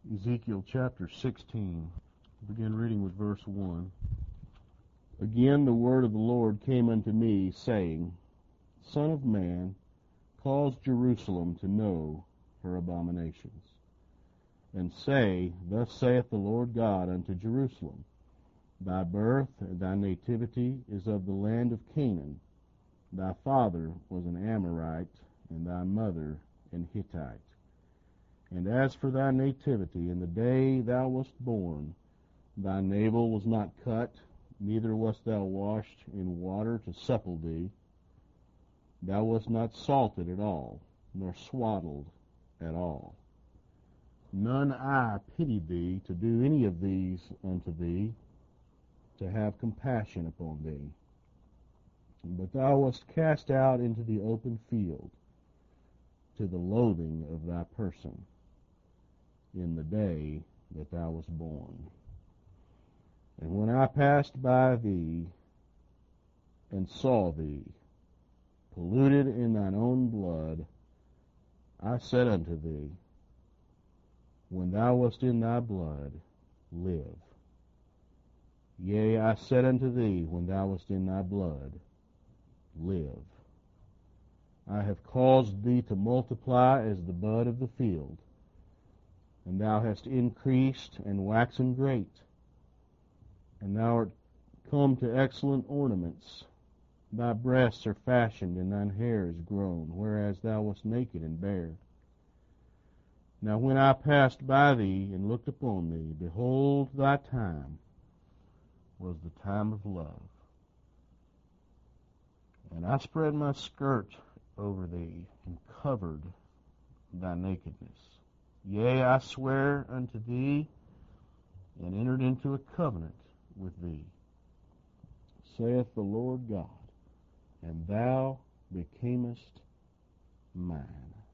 Ezekiel chapter 16. Begin reading with verse 1. Again the word of the Lord came unto me, saying, Son of man, cause Jerusalem to know her abominations, and say, Thus saith the Lord God unto Jerusalem, Thy birth and thy nativity is of the land of Canaan. Thy father was an Amorite, and thy mother an Hittite. And as for thy nativity, in the day thou wast born, thy navel was not cut, neither wast thou washed in water to supple thee. Thou wast not salted at all, nor swaddled at all. None eye pitied thee to do any of these unto thee, to have compassion upon thee. But thou wast cast out into the open field, to the loathing of thy person, in the day that thou wast born. And when I passed by thee, and saw thee, polluted in thine own blood, I said unto thee, When thou wast in thy blood, live. Yea, I said unto thee, When thou wast in thy blood, live. I have caused thee to multiply as the bud of the field, and thou hast increased and waxen great, and thou art come to excellent ornaments. Thy breasts are fashioned, and thine hair is grown, whereas thou wast naked and bare. Now when I passed by thee and looked upon thee, behold, thy time was the time of love. And I spread my skirt over thee, and covered thy nakedness. Yea, I swear unto thee, and entered into a covenant with thee, saith the Lord God, and thou becamest mine.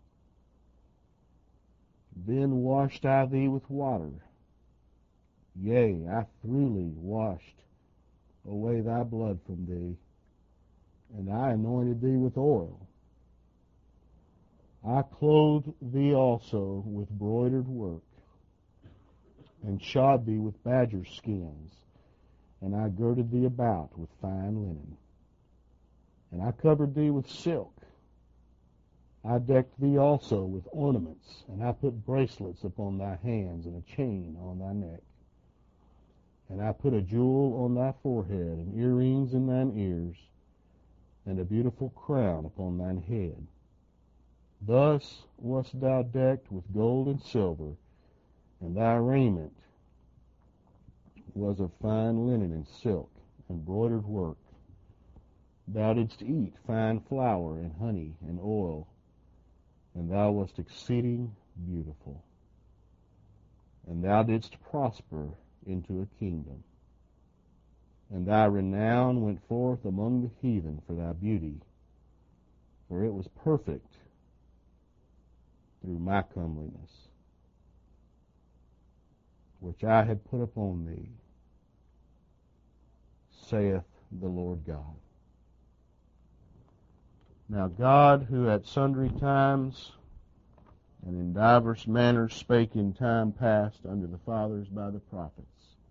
Then washed I thee with water, yea, I throughly washed away thy blood from thee, and I anointed thee with oil. I clothed thee also with broidered work, and shod thee with badger skins, and I girded thee about with fine linen. And I covered thee with silk. I decked thee also with ornaments, and I put bracelets upon thy hands, and a chain on thy neck. And I put a jewel on thy forehead, and earrings in thine ears, and a beautiful crown upon thine head. Thus wast thou decked with gold and silver, and thy raiment was of fine linen and silk, and broidered work. Thou didst eat fine flour and honey and oil, and thou wast exceeding beautiful. And thou didst prosper into a kingdom. And thy renown went forth among the heathen for thy beauty, for it was perfect through my comeliness, which I had put upon thee, saith the Lord God. Now God, who at sundry times and in divers manners spake in time past unto the fathers by the prophets,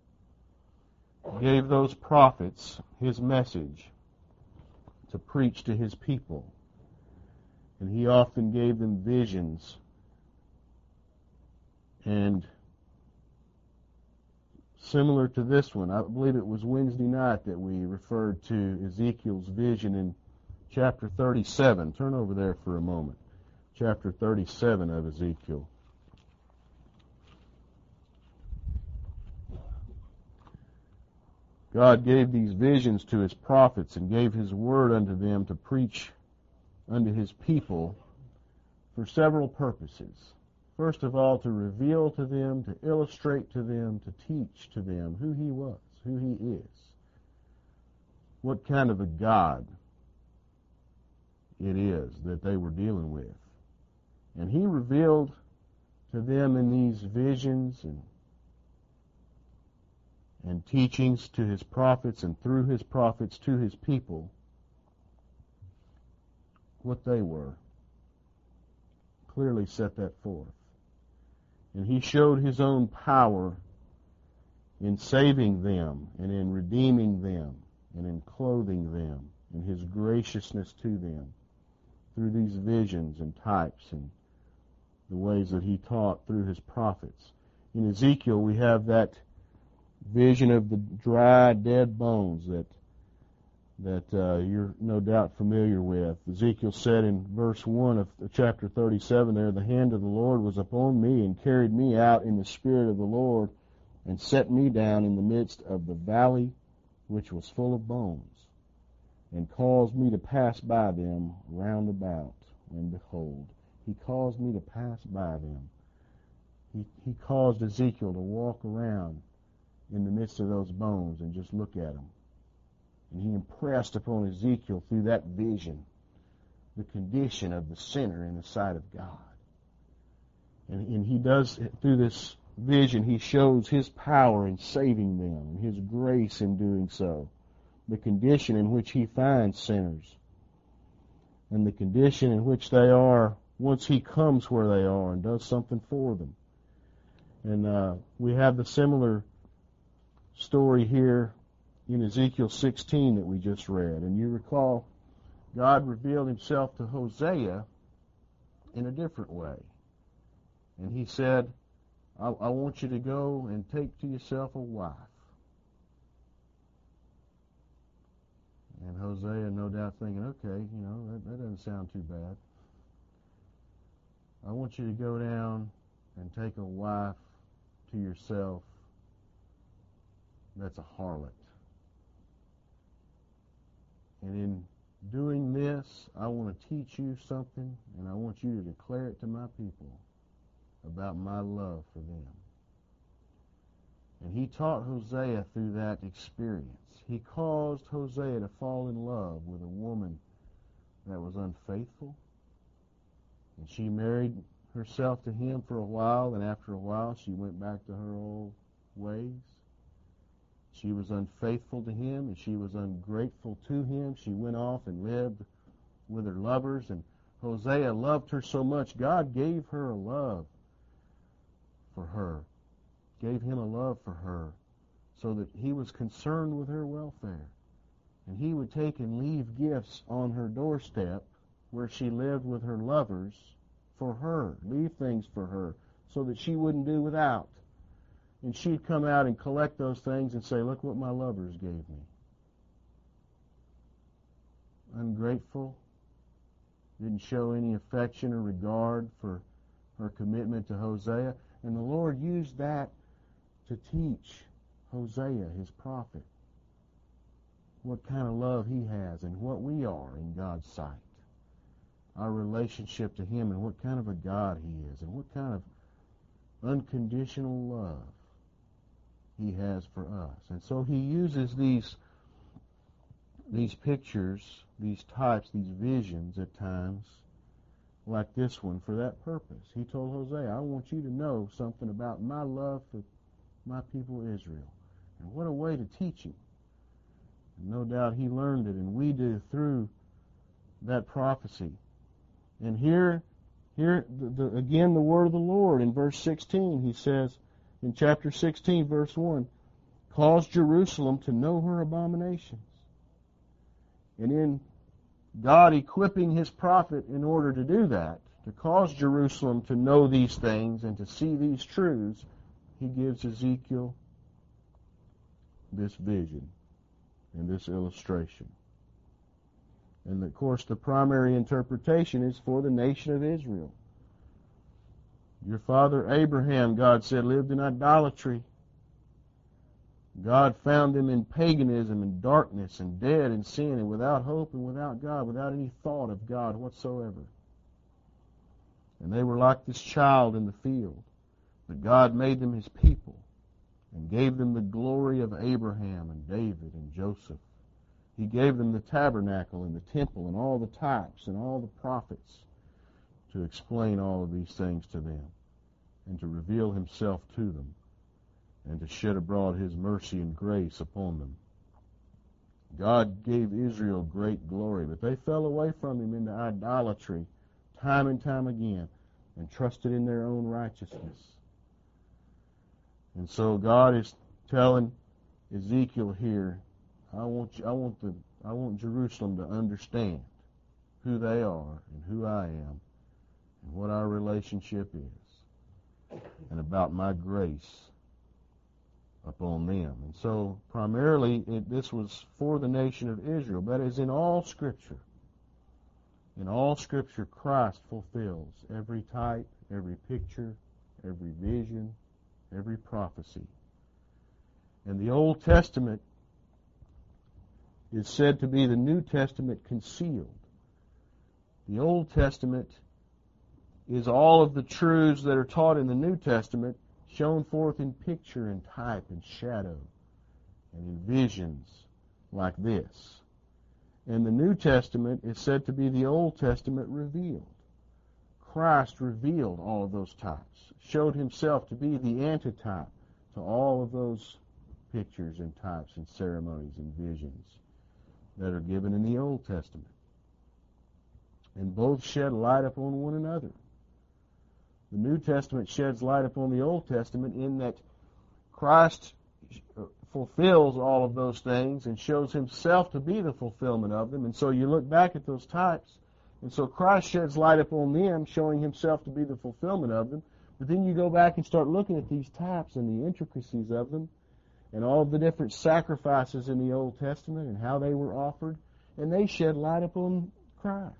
gave those prophets his message to preach to his people. And he often gave them visions. And similar to this one, I believe it was Wednesday night that we referred to Ezekiel's vision in chapter 37. Turn over there for a moment. Chapter 37 of Ezekiel. God gave these visions to his prophets and gave his word unto them to preach unto his people for several purposes. First of all, to reveal to them, to illustrate to them, to teach to them who he was, who he is, what kind of a God it is that they were dealing with. And he revealed to them in these visions and teachings to his prophets and through his prophets to his people what they were. Clearly set that forth. And he showed his own power in saving them and in redeeming them and in clothing them and his graciousness to them through these visions and types and the ways that he taught through his prophets. In Ezekiel, we have that vision of the dry, dead bones that you're no doubt familiar with. Ezekiel said in verse 1 of chapter 37 there, "The hand of the Lord was upon me and carried me out in the spirit of the Lord and set me down in the midst of the valley which was full of bones, and caused me to pass by them round about. And behold," he caused me to pass by them. He caused Ezekiel to walk around in the midst of those bones and just look at them. And he impressed upon Ezekiel through that vision the condition of the sinner in the sight of God. And he does, through this vision, he shows his power in saving them and his grace in doing so, the condition in which he finds sinners, and the condition in which they are once he comes where they are and does something for them. And we have the similar story here in Ezekiel 16 that we just read. And you recall, God revealed himself to Hosea in a different way. And he said, I want you to go and take to yourself a wife. And Hosea, no doubt thinking, okay, that doesn't sound too bad. I want you to go down and take a wife to yourself that's a harlot. And in doing this, I want to teach you something, and I want you to declare it to my people about my love for them. And he taught Hosea through that experience. He caused Hosea to fall in love with a woman that was unfaithful. And she married herself to him for a while, and after a while she went back to her old ways. She was unfaithful to him, and she was ungrateful to him. She went off and lived with her lovers, and Hosea loved her so much, God gave her a love for her, gave him a love for her, so that he was concerned with her welfare. And he would take and leave gifts on her doorstep where she lived with her lovers for her, leave things for her, so that she wouldn't do without. And she'd come out and collect those things and say, look what my lovers gave me. Ungrateful, didn't show any affection or regard for her commitment to Hosea. And the Lord used that to teach Hosea, his prophet, what kind of love he has and what we are in God's sight, our relationship to him, and what kind of a God he is, and what kind of unconditional love he has for us. And so he uses these pictures, these types, these visions at times, like this one, for that purpose. He told Hosea, I want you to know something about my love for my people Israel. And what a way to teach him. And no doubt he learned it, and we do, through that prophecy. And here again, the word of the Lord in verse 16, he says, in chapter 16, verse 1, cause Jerusalem to know her abominations. And in God equipping his prophet in order to do that, to cause Jerusalem to know these things and to see these truths, he gives Ezekiel this vision and this illustration. And of course, the primary interpretation is for the nation of Israel. Your father Abraham, God said, lived in idolatry. God found them in paganism and darkness and dead in sin and without hope and without God, without any thought of God whatsoever. And they were like this child in the field. But God made them his people and gave them the glory of Abraham and David and Joseph. He gave them the tabernacle and the temple and all the types and all the prophets to explain all of these things to them and to reveal himself to them and to shed abroad his mercy and grace upon them. God gave Israel great glory, but they fell away from him into idolatry time and time again and trusted in their own righteousness. And so God is telling Ezekiel here, I want Jerusalem to understand who they are and who I am and what our relationship is and about my grace upon them. And so primarily this was for the nation of Israel, but as in all Scripture, Christ fulfills every type, every picture, every vision, every prophecy. And the Old Testament is said to be the New Testament concealed. The Old Testament is all of the truths that are taught in the New Testament shown forth in picture and type and shadow and in visions like this. And the New Testament is said to be the Old Testament revealed. Christ revealed all of those types, showed himself to be the antitype to all of those pictures and types and ceremonies and visions that are given in the Old Testament. And both shed light upon one another. The New Testament sheds light upon the Old Testament in that Christ fulfills all of those things and shows himself to be the fulfillment of them. And so you look back at those types, and so Christ sheds light upon them, showing himself to be the fulfillment of them. But then you go back and start looking at these types and the intricacies of them and all of the different sacrifices in the Old Testament and how they were offered, and they shed light upon Christ.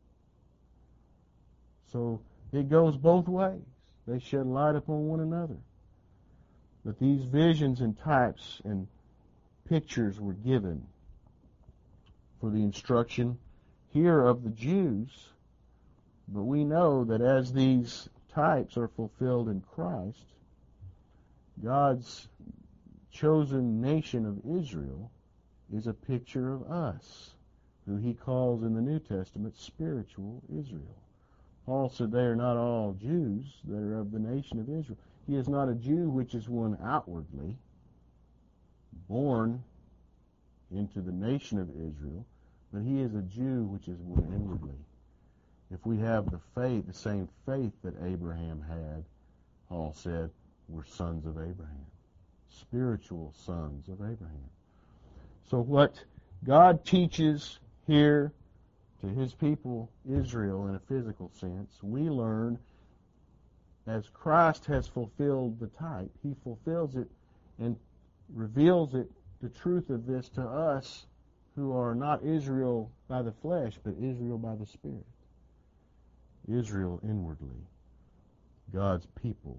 So it goes both ways. They shed light upon one another. But these visions and types and pictures were given for the instruction here of the Jews. But we know that as these types are fulfilled in Christ, God's chosen nation of Israel is a picture of us, who he calls in the New Testament spiritual Israel. Paul said they are not all Jews that are of the nation of Israel. He is not a Jew which is one outwardly, born into the nation of Israel, but he is a Jew which is one inwardly. If we have the faith, the same faith that Abraham had, Paul said, we're sons of Abraham, spiritual sons of Abraham. So what God teaches here to his people Israel in a physical sense, we learn as Christ has fulfilled the type. He fulfills it and reveals it, the truth of this, to us who are not Israel by the flesh, but Israel by the Spirit. Israel inwardly, God's people,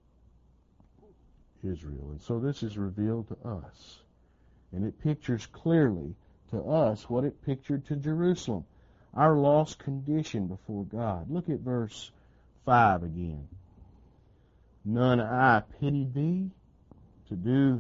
Israel. And so this is revealed to us. And it pictures clearly to us what it pictured to Jerusalem, our lost condition before God. Look at verse 5 again. None I pitied thee to do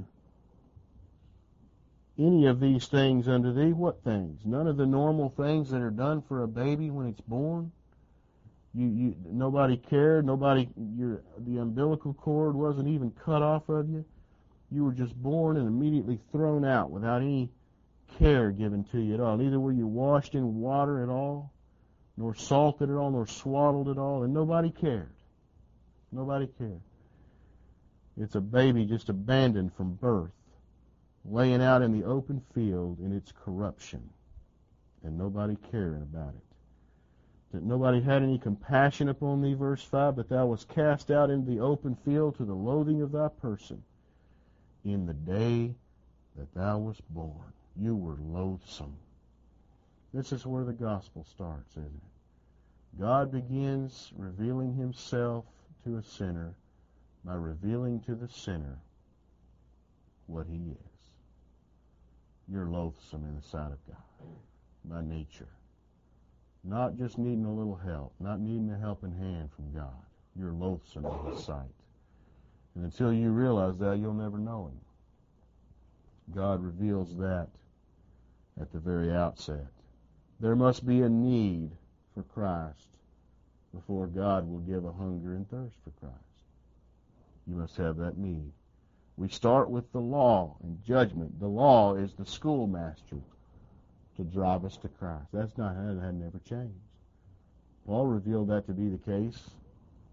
any of these things unto thee. What things? None of the normal things that are done for a baby when it's born. Nobody cared. The umbilical cord wasn't even cut off of you. You were just born and immediately thrown out without any care given to you at all. Neither were you washed in water at all, nor salted at all, nor swaddled at all, and nobody cared. Nobody cared. It's a baby just abandoned from birth, laying out in the open field in its corruption, and nobody caring about it. That nobody had any compassion upon thee, verse 5, but thou wast cast out into the open field to the loathing of thy person. In the day that thou wast born, you were loathsome. This is where the gospel starts, isn't it? God begins revealing himself to a sinner by revealing to the sinner what he is. You're loathsome in the sight of God by nature. Not just needing a little help, not needing a helping hand from God. You're loathsome in his sight. And until you realize that, you'll never know him. God reveals that at the very outset. There must be a need for Christ before God will give a hunger and thirst for Christ. You must have that need. We start with the law and judgment. The law is the schoolmaster to drive us to Christ. That had never changed. Paul revealed that to be the case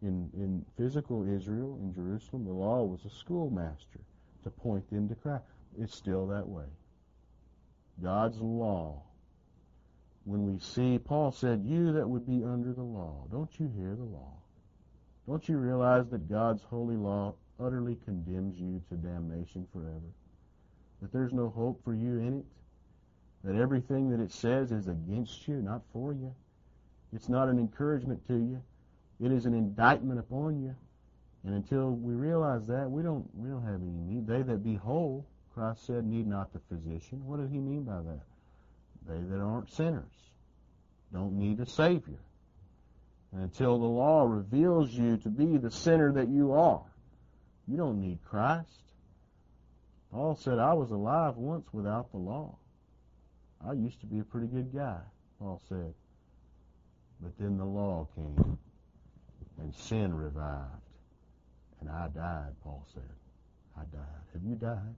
In physical Israel, in Jerusalem, the law was a schoolmaster to point them to Christ. It's still that way. God's law. When we see, Paul said, you that would be under the law, don't you hear the law? Don't you realize that God's holy law utterly condemns you to damnation forever? That there's no hope for you in it? That everything that it says is against you, not for you? It's not an encouragement to you. It is an indictment upon you. And until we realize that, we don't have any need. They that be whole, Christ said, need not the physician. What did he mean by that? They that aren't sinners don't need a Savior. And until the law reveals you to be the sinner that you are, you don't need Christ. Paul said, I was alive once without the law. I used to be a pretty good guy, Paul said. But then the law came, and sin revived. And I died, Paul said. I died. Have you died?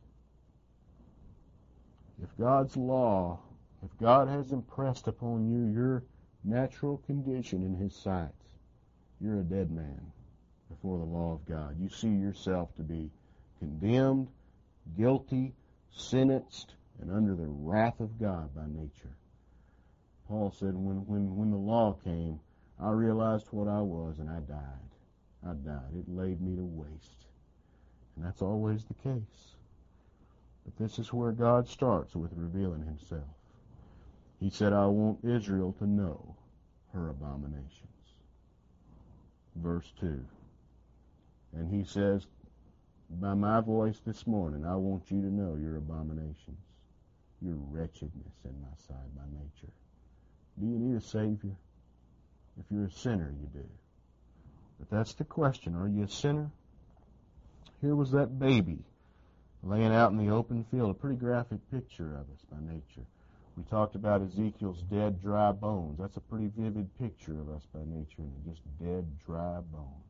If God's law, if God has impressed upon you your natural condition in his sight, you're a dead man before the law of God. You see yourself to be condemned, guilty, sentenced, and under the wrath of God by nature. Paul said, when the law came, I realized what I was, and I died. I died. It laid me to waste. And that's always the case. But this is where God starts with revealing himself. He said, I want Israel to know her abominations. Verse 2. And he says, by my voice this morning, I want you to know your abominations, your wretchedness in my sight by nature. Do you need a Savior? If you're a sinner, you do. But that's the question. Are you a sinner? Here was that baby laying out in the open field, a pretty graphic picture of us by nature. We talked about Ezekiel's dead, dry bones. That's a pretty vivid picture of us by nature, just dead, dry bones.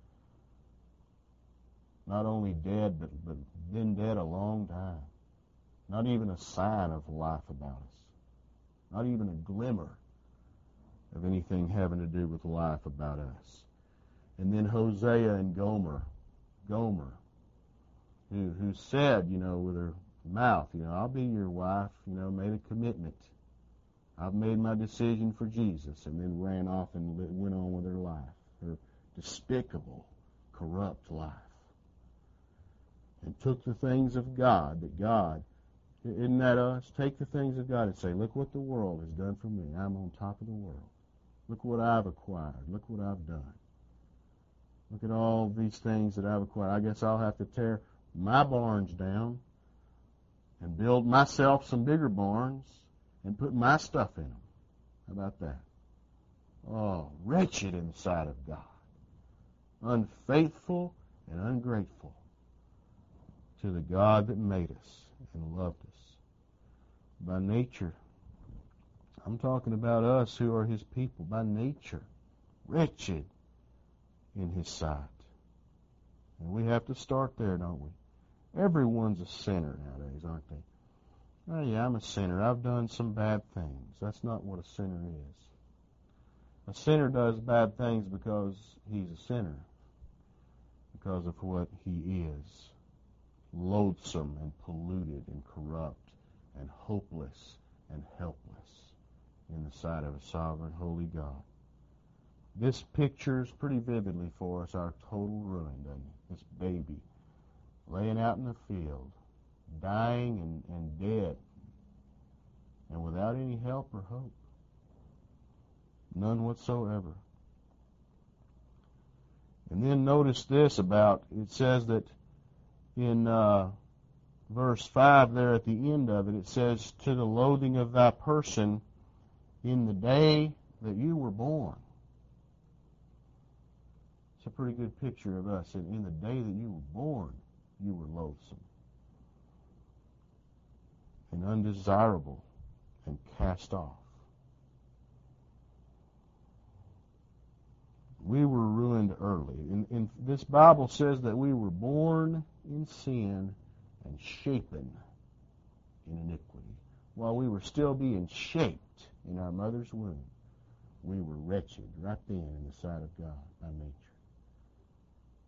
Not only dead, but been dead a long time. Not even a sign of life about us. Not even a glimmer of anything having to do with life about us. And then Hosea and Gomer, who said, with her mouth, I'll be your wife, made a commitment. I've made my decision for Jesus, and then ran off and went on with her life, her despicable, corrupt life. And took the things of God, isn't that us? Take the things of God and say, look what the world has done for me. I'm on top of the world. Look what I've acquired. Look what I've done. Look at all these things that I've acquired. I guess I'll have to tear my barns down and build myself some bigger barns and put my stuff in them. How about that? Oh, wretched in the sight of God. Unfaithful and ungrateful to the God that made us and loved us. By nature, I'm talking about us who are his people. By nature, wretched in his sight. And we have to start there, don't we? Everyone's a sinner nowadays, aren't they? Oh, yeah, I'm a sinner. I've done some bad things. That's not what a sinner is. A sinner does bad things because he's a sinner, because of what he is. Loathsome and polluted and corrupt and hopeless and helpless in the sight of a sovereign, holy God. This pictures pretty vividly for us our total ruin, doesn't it? This baby laying out in the field, dying and dead, and without any help or hope. None whatsoever. And then notice this about, it says that in verse 5 there at the end of it, it says, to the loathing of thy person in the day that you were born. It's a pretty good picture of us. In the day that you were born, you were loathsome and undesirable and cast off. We were ruined early. And this Bible says that we were born in sin and shapen in iniquity. While we were still being shaped in our mother's womb, we were wretched right then in the sight of God by nature.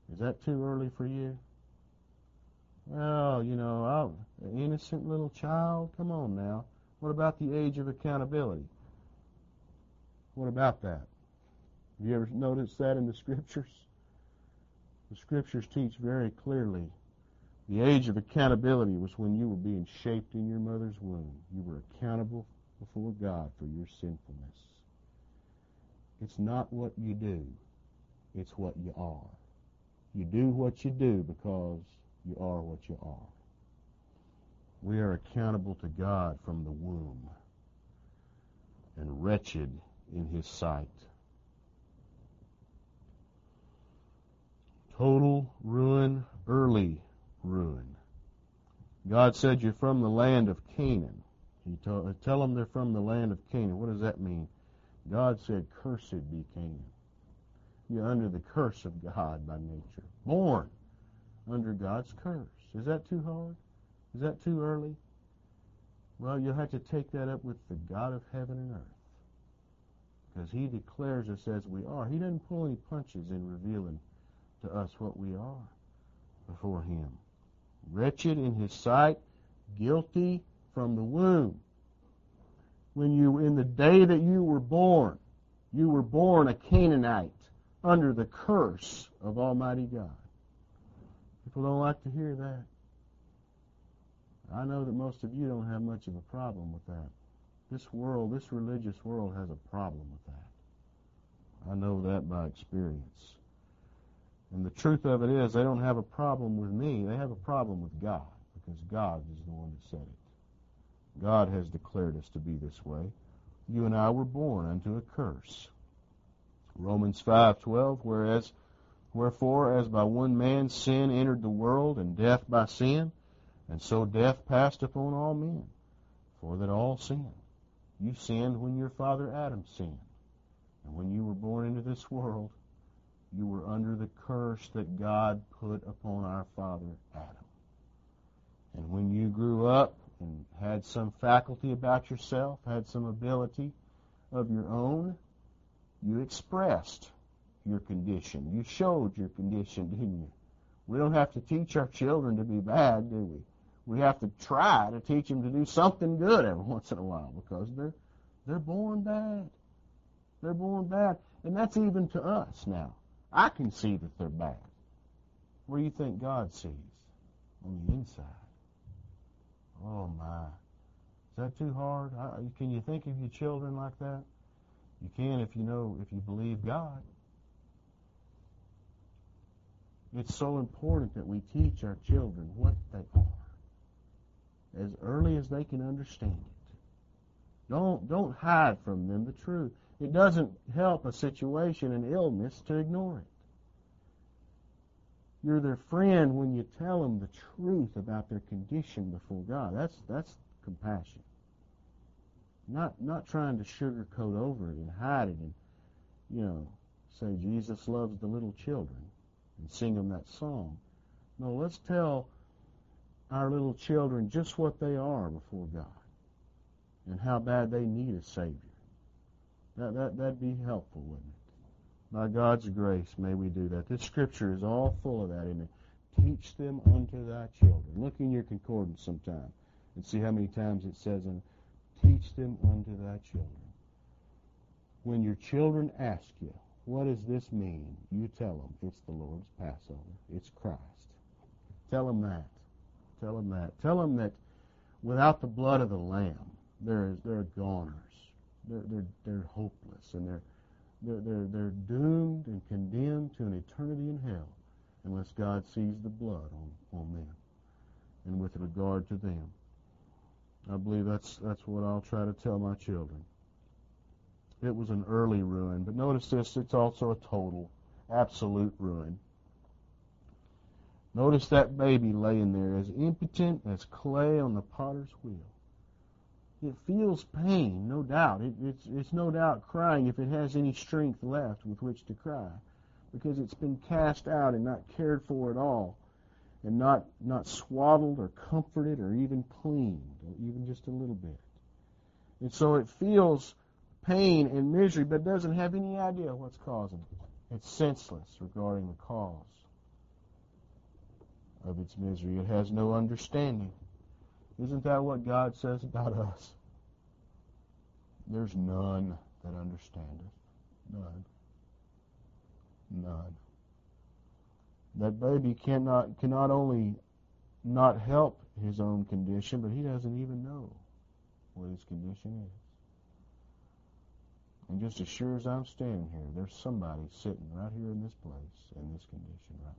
Is that too early for you? Well, an innocent little child, come on now. What about the age of accountability? What about that? Have you ever noticed that in the Scriptures? The Scriptures teach very clearly the age of accountability was when you were being shaped in your mother's womb. You were accountable before God for your sinfulness. It's not what you do, it's what you are. You do what you do because you are what you are. We are accountable to God from the womb and wretched in His sight. Total ruin, early ruin. God said you're from the land of Canaan. Tell them they're from the land of Canaan. What does that mean? God said, cursed be Canaan. You're under the curse of God by nature. Born under God's curse. Is that too hard? Is that too early? Well, you'll have to take that up with the God of heaven and earth. Because He declares us as we are. He doesn't pull any punches in revealing to us what we are before Him. Wretched in His sight, guilty from the womb. In the day that you were born a Canaanite under the curse of Almighty God. People don't like to hear that. I know that most of you don't have much of a problem with that. This religious world has a problem with that. I know that by experience. And the truth of it is, they don't have a problem with me. They have a problem with God, because God is the one that said it. God has declared us to be this way. You and I were born unto a curse. Romans 5:12, wherefore, as by one man sin entered the world, and death by sin, and so death passed upon all men, for that all sinned. You sinned when your father Adam sinned. And when you were born into this world, you were under the curse that God put upon our father Adam. And when you grew up and had some faculty about yourself, had some ability of your own, you expressed your condition. You showed your condition, didn't you? We don't have to teach our children to be bad, do we? We have to try to teach them to do something good every once in a while, because they're born bad. They're born bad. And that's even to us now. I can see that they're bad. Where do you think God sees? On the inside. Oh my. Is that too hard? Can you think of your children like that? You can if you believe God. It's so important that we teach our children what they are, as early as they can understand it. Don't hide from them the truth. It doesn't help a situation, an illness, to ignore it. You're their friend when you tell them the truth about their condition before God. That's compassion. Not trying to sugarcoat over it and hide it and, say Jesus loves the little children and sing them that song. No, let's tell our little children just what they are before God and how bad they need a Savior. That'd be helpful, wouldn't it? By God's grace, may we do that. This Scripture is all full of that, isn't it? Teach them unto thy children. Look in your concordance sometime and see how many times it says, teach them unto thy children. When your children ask you, what does this mean? You tell them it's the Lord's Passover. It's Christ. Tell them that. Tell them that. Tell them that without the blood of the Lamb, they're goners. They're hopeless, and they're doomed and condemned to an eternity in hell unless God sees the blood on them and with regard to them. I believe that's what I'll try to tell my children. It was an early ruin, but notice this, it's also a total, absolute ruin. Notice that baby laying there as impotent as clay on the potter's wheel. It feels pain, no doubt. It's no doubt crying if it has any strength left with which to cry, because it's been cast out and not cared for at all, and not swaddled or comforted or even cleaned, or even just a little bit. And so it feels pain and misery, but doesn't have any idea what's causing it. It's senseless regarding the cause. of its misery. It has no understanding. Isn't that what God says about us? There's none that understandeth. None. None. That baby cannot only not help his own condition, but he doesn't even know what his condition is. And just as sure as I'm standing here, there's somebody sitting right here in this place in this condition right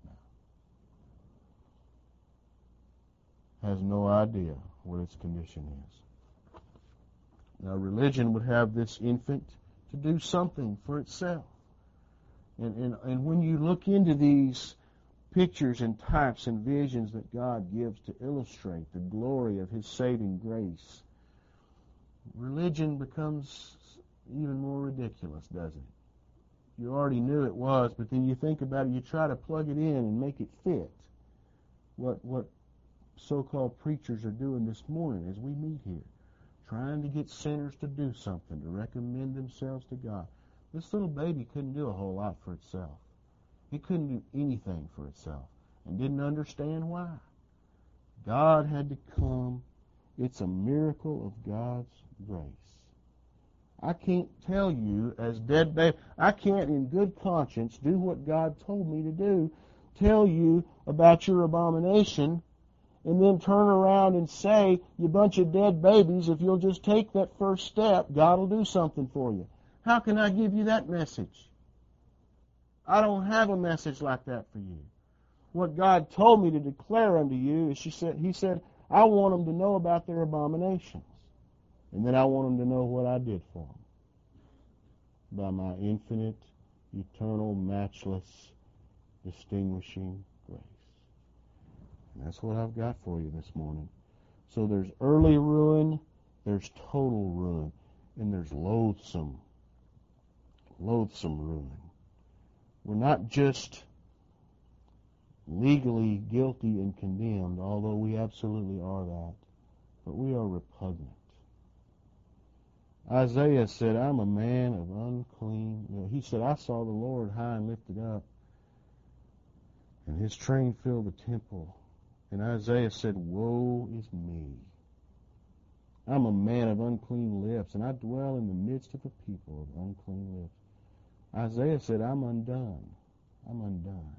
now. Has no idea what its condition is. Now, religion would have this infant to do something for itself. And when you look into these pictures and types and visions that God gives to illustrate the glory of His saving grace, religion becomes even more ridiculous, doesn't it? You already knew it was, but then you think about it, you try to plug it in and make it fit what so-called preachers are doing this morning as we meet here, trying to get sinners to do something, to recommend themselves to God. This little baby couldn't do a whole lot for itself. It couldn't do anything for itself and didn't understand why. God had to come. It's a miracle of God's grace. I can't tell you as dead baby, I can't in good conscience do what God told me to do, tell you about your abomination, and then turn around and say, you bunch of dead babies, if you'll just take that first step, God will do something for you. How can I give you that message? I don't have a message like that for you. What God told me to declare unto you is, He said, I want them to know about their abominations. And then I want them to know what I did for them. By my infinite, eternal, matchless, distinguishing grace. And that's what I've got for you this morning. So there's early ruin, there's total ruin, and there's loathsome ruin. We're not just legally guilty and condemned, although we absolutely are that, but we are repugnant. Isaiah said, I'm a man of unclean. He said, I saw the Lord high and lifted up, and His train filled the temple. And Isaiah said, woe is me. I'm a man of unclean lips, and I dwell in the midst of a people of unclean lips. Isaiah said, I'm undone. I'm undone.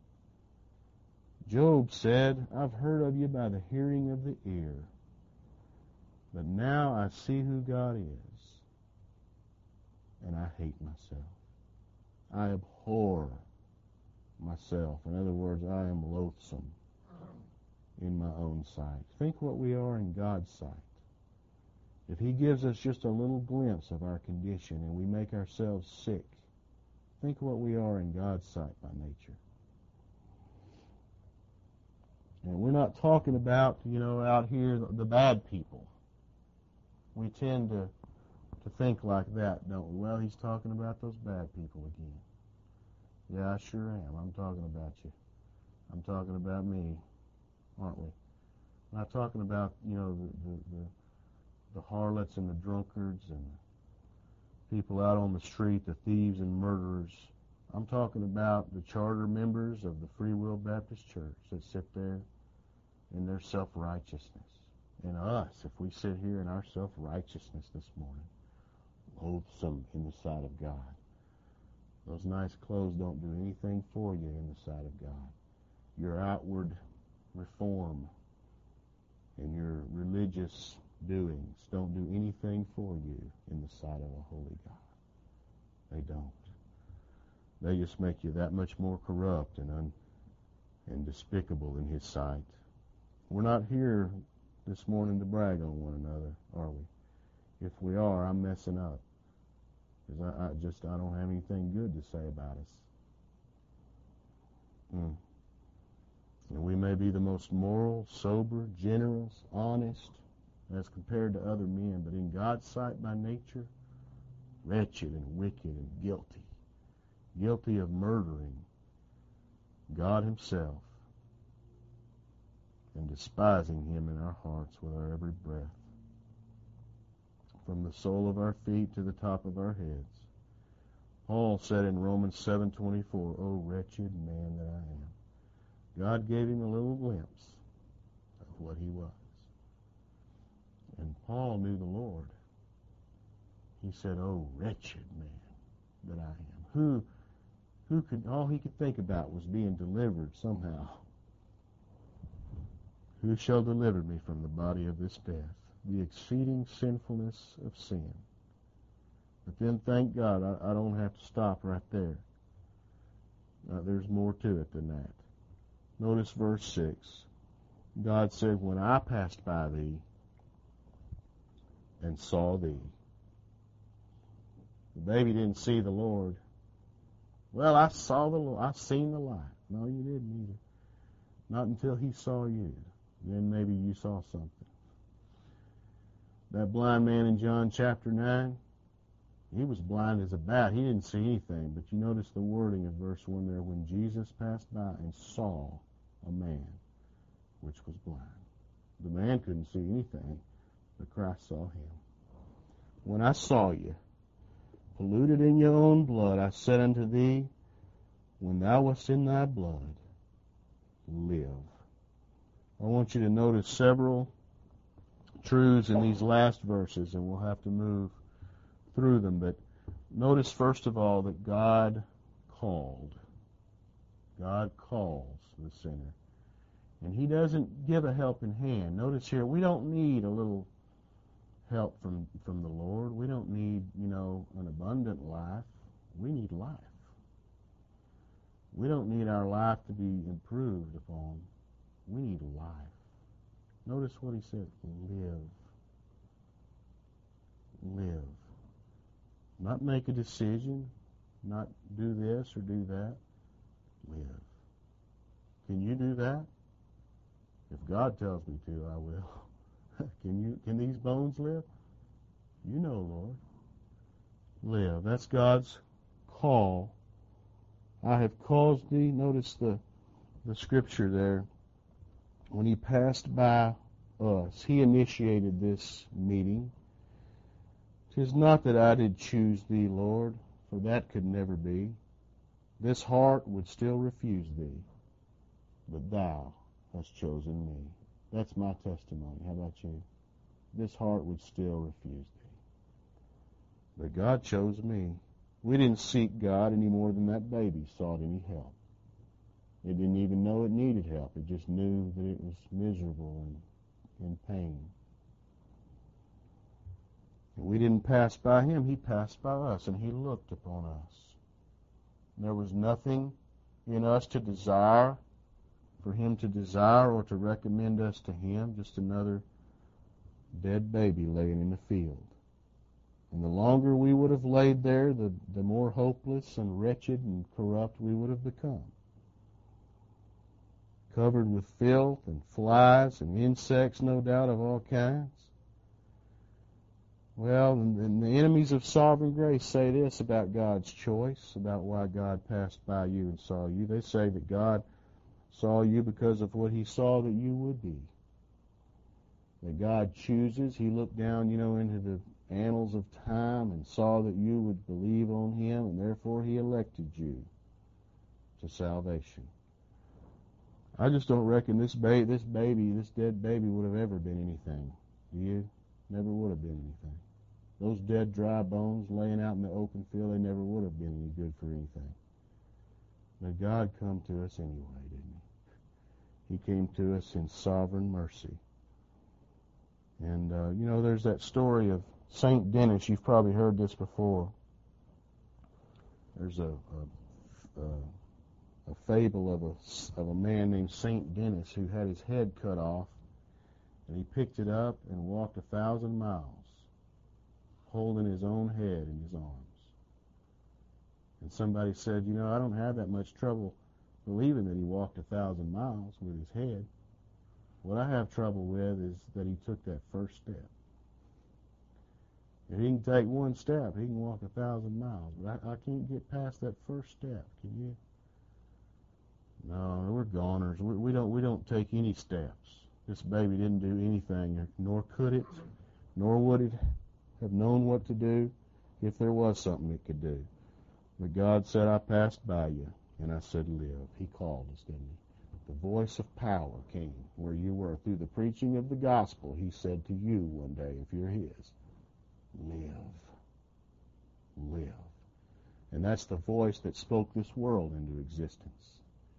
Job said, I've heard of you by the hearing of the ear, but now I see who God is, and I hate myself. I abhor myself. In other words, I am loathsome in my own sight. Think what we are in God's sight. If He gives us just a little glimpse of our condition and we make ourselves sick, think what we are in God's sight by nature. And we're not talking about, out here, the bad people. We tend to think like that, don't we? Well, he's talking about those bad people again. Yeah, I sure am. I'm talking about you. I'm talking about me, aren't we? I'm not talking about, the harlots and the drunkards and the people out on the street, the thieves and murderers. I'm talking about the charter members of the Free Will Baptist Church that sit there in their self-righteousness. And us, if we sit here in our self-righteousness this morning, loathsome in the sight of God. Those nice clothes don't do anything for you in the sight of God. Your outward reform and your religious doings don't do anything for you in the sight of a holy God. They don't. They just make you that much more corrupt and despicable in His sight. We're not here this morning to brag on one another, are we? If we are, I'm messing up. Because I don't have anything good to say about us. And we may be the most moral, sober, generous, honest, as compared to other men, but in God's sight by nature, wretched and wicked and guilty. Guilty of murdering God Himself and despising Him in our hearts with our every breath. From the sole of our feet to the top of our heads. Paul said in Romans 7:24, O wretched man that I am. God gave him a little glimpse of what he was. And Paul knew the Lord. He said, "Oh, wretched man that I am." Who could, all he could think about was being delivered somehow. Who shall deliver me from the body of this death? The exceeding sinfulness of sin. But then, thank God, I don't have to stop right there. There's more to it than that. Notice verse 6. God said, "When I passed by thee and saw thee." The baby didn't see the Lord. "Well, I saw the Lord. I seen the light." No, you didn't either. Not until he saw you. Then maybe you saw something. That blind man in John chapter 9, he was blind as a bat. He didn't see anything. But you notice the wording of verse 1 there. When Jesus passed by and saw a man which was blind. The man couldn't see anything, but Christ saw him. "When I saw you, polluted in your own blood, I said unto thee, when thou wast in thy blood, live." I want you to notice several truths in these last verses, and we'll have to move through them. But notice, first of all, that God called. God calls the sinner. And he doesn't give a helping hand. Notice here, we don't need a little help from the Lord. We don't need, an abundant life. We need life. We don't need our life to be improved upon. We need life. Notice what he said, live. Live. Not make a decision, not do this or do that. Live. Can you do that? If God tells me to, I will. Can these bones live? You know, Lord. Live. That's God's call. I have caused thee. Notice the scripture there. When he passed by us, he initiated this meeting. 'Tis not that I did choose thee, Lord, for that could never be. This heart would still refuse thee, but thou hast chosen me. That's my testimony. How about you? This heart would still refuse thee. But God chose me. We didn't seek God any more than that baby sought any help. It didn't even know it needed help. It just knew that it was miserable and in pain. And we didn't pass by him. He passed by us, and he looked upon us. And there was nothing in us to desire, for him to desire or to recommend us to him, just another dead baby laying in the field. And the longer we would have laid there, the more hopeless and wretched and corrupt we would have become. Covered with filth and flies and insects, no doubt, of all kinds. Well, and the enemies of sovereign grace say this about God's choice, about why God passed by you and saw you. They say that God saw you because of what he saw that you would be. That God chooses. He looked down, into the annals of time and saw that you would believe on him, and therefore he elected you to salvation. I just don't reckon this dead baby would have ever been anything. Do you? Never would have been anything. Those dead, dry bones laying out in the open field, they never would have been any good for anything. But God come to us anyway, didn't he? He came to us in sovereign mercy. And, there's that story of St. Denis. You've probably heard this before. There's a fable of a man named St. Denis who had his head cut off, and he picked it up and walked 1,000 miles, holding his own head in his arms. And somebody said, I don't have that much trouble believing that he walked 1,000 miles with his head. What I have trouble with is that he took that first step. If he can take one step, he can walk 1,000 miles. But I can't get past that first step. Can you? No, we're goners. We don't take any steps. This baby didn't do anything, nor could it, nor would it have known what to do if there was something it could do. But God said, I passed by you, and I said, live. He called us, didn't he? The voice of power came where you were. Through the preaching of the gospel, he said to you one day, if you're his, live. Live. And that's the voice that spoke this world into existence.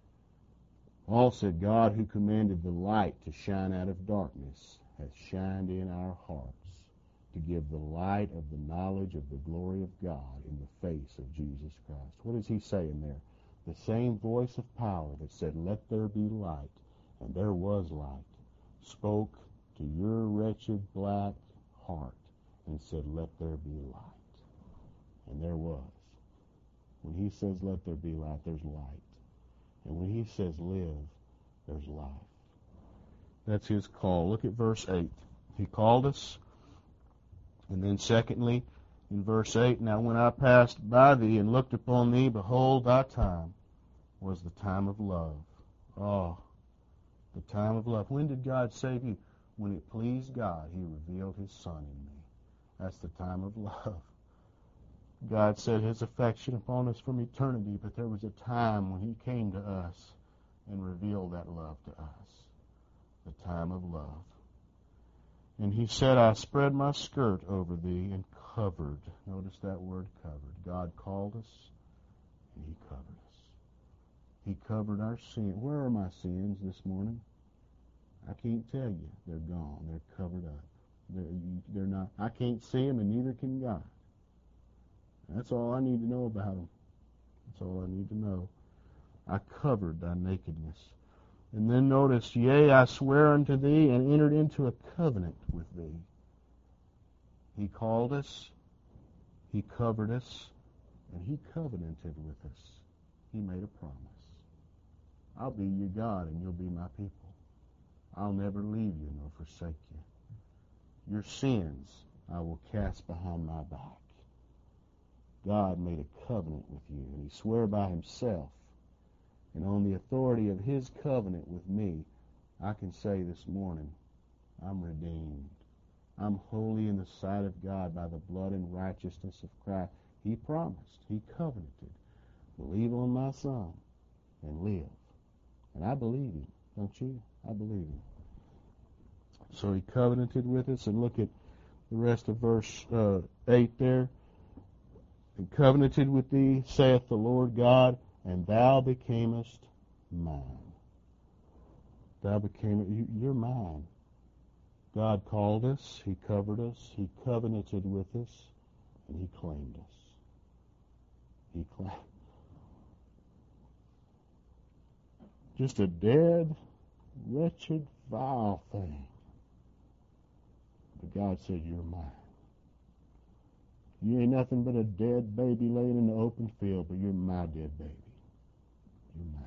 Paul said, God who commanded the light to shine out of darkness has shined in our hearts to give the light of the knowledge of the glory of God in the face of Jesus Christ. What is he saying there? The same voice of power that said, let there be light, and there was light, spoke to your wretched black heart and said, let there be light. And there was. When he says, let there be light, there's light. And when he says, live, there's life. That's his call. Look at verse 8. He called us. And then secondly, in verse 8, now when I passed by thee and looked upon thee, behold, thy time was the time of love. Oh, the time of love. When did God save you? When it pleased God, he revealed his Son in me. That's the time of love. God set his affection upon us from eternity, but there was a time when he came to us and revealed that love to us. The time of love. And he said, I spread my skirt over thee and covered. Notice that word covered. God called us and he covered us. He covered our sin. Where are my sins this morning? I can't tell you. They're gone. They're covered up. They're not. I can't see them, and neither can God. That's all I need to know about them. That's all I need to know. I covered thy nakedness. And then notice, yea, I swear unto thee, and entered into a covenant with thee. He called us, he covered us, and he covenanted with us. He made a promise. I'll be your God, and you'll be my people. I'll never leave you nor forsake you. Your sins I will cast behind my back. God made a covenant with you, and he swore by himself. And on the authority of his covenant with me, I can say this morning, I'm redeemed. I'm holy in the sight of God by the blood and righteousness of Christ. He promised, he covenanted. Believe on my Son and live. And I believe him, don't you? I believe him. So he covenanted with us, and look at the rest of verse 8 there. And covenanted with thee, saith the Lord God, and thou becamest mine. You're mine. God called us, he covered us, he covenanted with us, and he claimed us. He claimed. Just a dead, wretched, vile thing. But God said, you're mine. You ain't nothing but a dead baby laying in the open field, but you're my dead baby. You're mine.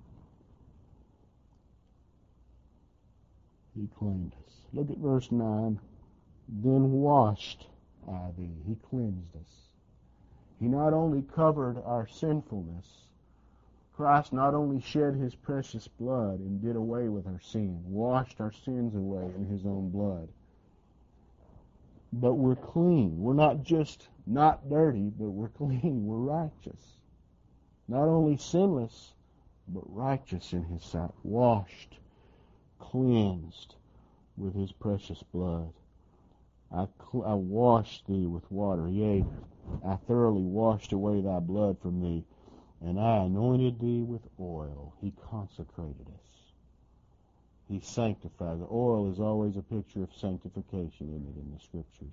He claimed us. Look at verse 9. Then washed I thee. He cleansed us. He not only covered our sinfulness, Christ not only shed his precious blood and did away with our sin, washed our sins away in his own blood, but we're clean. We're not just not dirty, but we're clean. We're righteous. Not only sinless, but righteous in his sight. Washed, cleansed with his precious blood. I washed thee with water. Yea, I thoroughly washed away thy blood from thee, and I anointed thee with oil. He consecrated us. He sanctified. The oil is always a picture of sanctification, isn't it, in the Scriptures?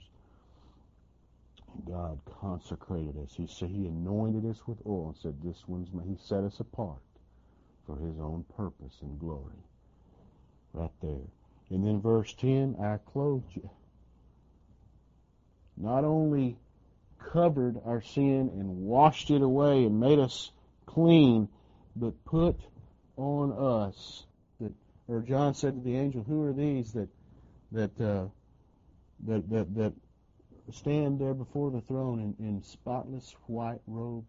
God consecrated us. He anointed us with oil and said, this one's mine. He set us apart for his own purpose and glory. Right there. And then verse 10, I clothed you. Not only covered our sin and washed it away and made us clean, but put on us. Or John said to the angel, who are these that stand there before the throne in spotless white robes?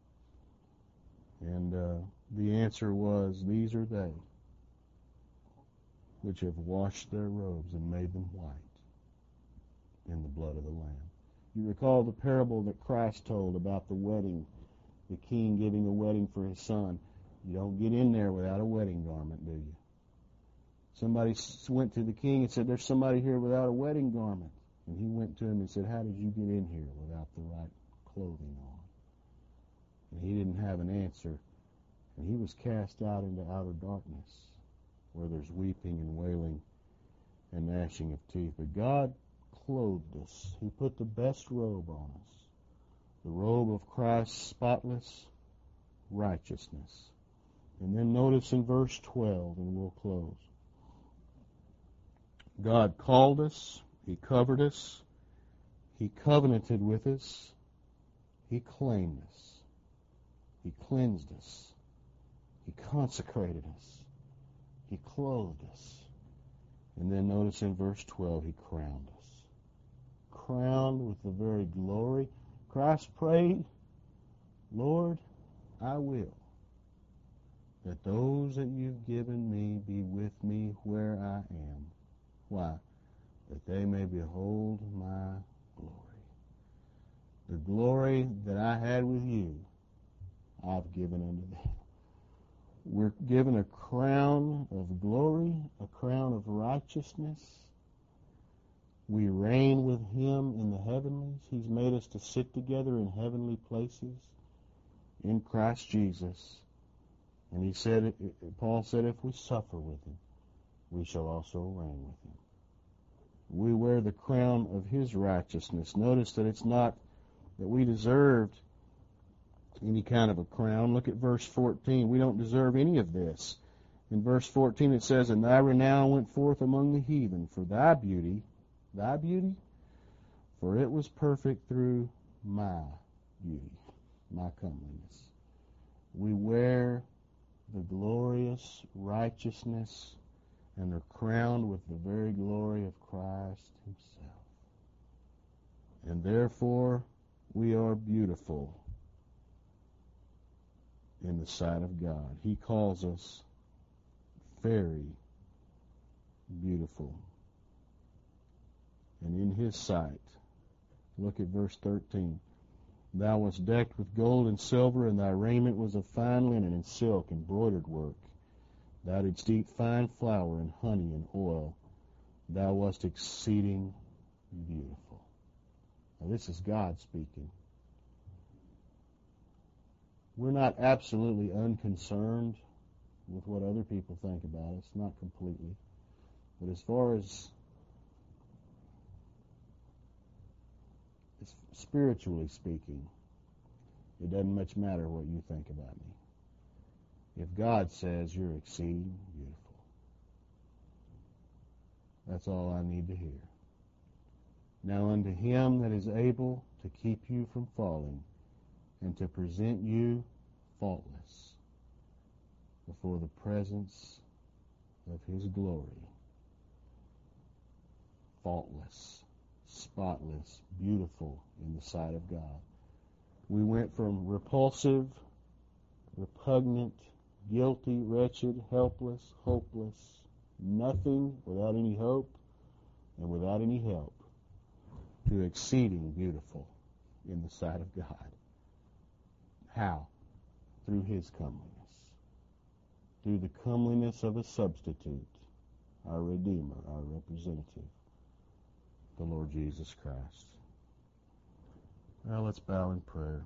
And the answer was, these are they which have washed their robes and made them white in the blood of the Lamb. You recall the parable that Christ told about the wedding, the king giving a wedding for his son. You don't get in there without a wedding garment, do you? Somebody went to the king and said, there's somebody here without a wedding garment. And he went to him and said, how did you get in here without the right clothing on? And he didn't have an answer. And he was cast out into outer darkness, where there's weeping and wailing and gnashing of teeth. But God clothed us. He put the best robe on us, the robe of Christ's spotless righteousness. And then notice in verse 12, and we'll close. God called us, He covered us, He covenanted with us, He claimed us, He cleansed us, He consecrated us, He clothed us. And then notice in verse 12, He crowned us. Crowned with the very glory. Christ prayed, Lord, I will that those that you've given me be with me where I am. Why? That they may behold my glory. The glory that I had with you, I've given unto them. We're given a crown of glory, a crown of righteousness. We reign with Him in the heavenlies. He's made us to sit together in heavenly places in Christ Jesus. And he said, Paul said, if we suffer with Him, we shall also reign with Him. We wear the crown of His righteousness. Notice that it's not that we deserved any kind of a crown. Look at verse 14. We don't deserve any of this. In verse 14 it says, and thy renown went forth among the heathen for thy beauty, for it was perfect through my beauty, my comeliness. We wear the glorious righteousness and are crowned with the very glory of Christ Himself. And therefore we are beautiful in the sight of God. He calls us very beautiful. And in His sight, look at verse 13. Thou wast decked with gold and silver, and thy raiment was of fine linen and silk and broidered work. Thou didst eat fine flour and honey and oil. Thou wast exceeding beautiful. Now this is God speaking. We're not absolutely unconcerned with what other people think about us, not completely. But as far as spiritually speaking, it doesn't much matter what you think about me. If God says you're exceeding beautiful, that's all I need to hear. Now unto Him that is able to keep you from falling and to present you faultless before the presence of His glory. Faultless, spotless, beautiful in the sight of God. We went from repulsive, repugnant, guilty, wretched, helpless, hopeless, nothing, without any hope and without any help, to exceeding beautiful in the sight of God. How? Through His comeliness. Through the comeliness of a substitute, our Redeemer, our representative, the Lord Jesus Christ. Now let's bow in prayer.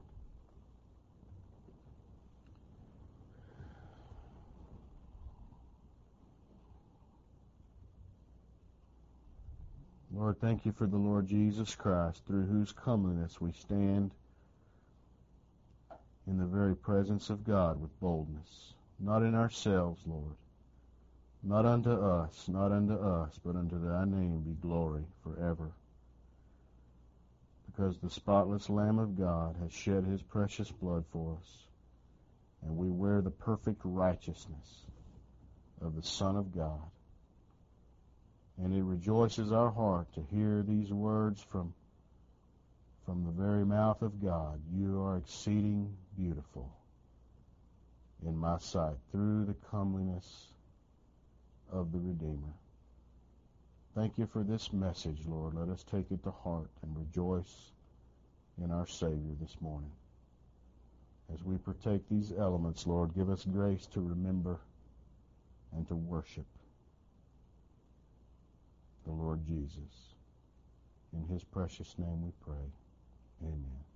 Lord, thank you for the Lord Jesus Christ, through whose comeliness we stand in the very presence of God with boldness. Not in ourselves, Lord. Not unto us, but unto thy name be glory forever. Because the spotless Lamb of God has shed His precious blood for us, and we wear the perfect righteousness of the Son of God. And it rejoices our heart to hear these words from the very mouth of God. You are exceeding beautiful in my sight through the comeliness of the Redeemer. Thank you for this message, Lord. Let us take it to heart and rejoice in our Savior this morning. As we partake these elements, Lord, give us grace to remember and to worship the Lord Jesus. In his precious name we pray. Amen.